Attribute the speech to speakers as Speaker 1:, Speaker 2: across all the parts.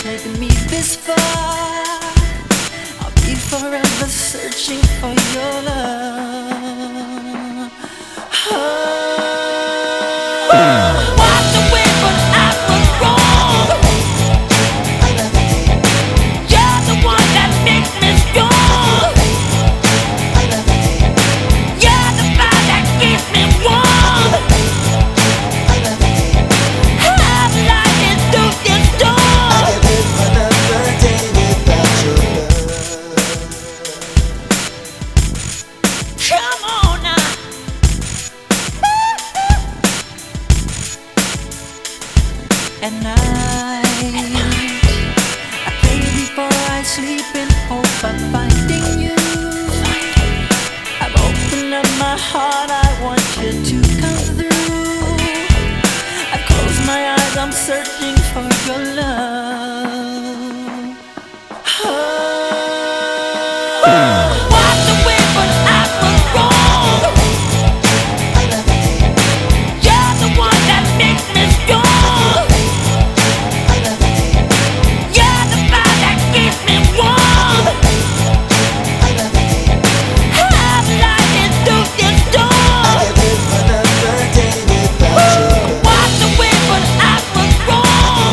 Speaker 1: taken me this far. I'll be forever searching for your love. Walked away, but I was wrong. You're the one that makes me strong. You're the fire that keeps me warm. I'm lying through this door.
Speaker 2: I can't live another day without your love.
Speaker 1: Come on now. At night, I pray before I sleep in hope of finding you. I've opened up my heart, I want you to come through. I've closed my eyes, I'm searching for your love. Walked away, but I was wrong. You're the one that makes me strong. You're the fire that keeps me warm. I'm lying through this door.
Speaker 2: I can't live another day without your love.
Speaker 1: Walked away, but I was wrong.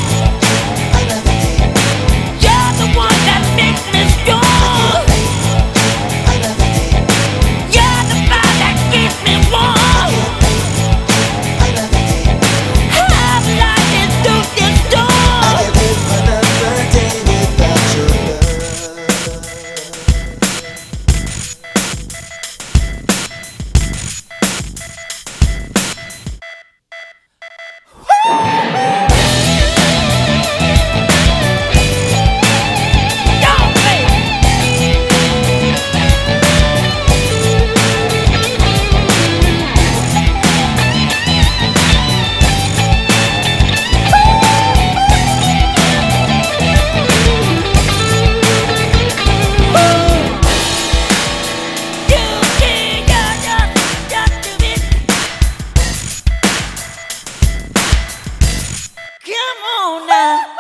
Speaker 1: You're the one that makes me strong. You're the fire that keeps me warm. I'm lying through this door.
Speaker 2: I can't live another day without your love.
Speaker 1: Come on now.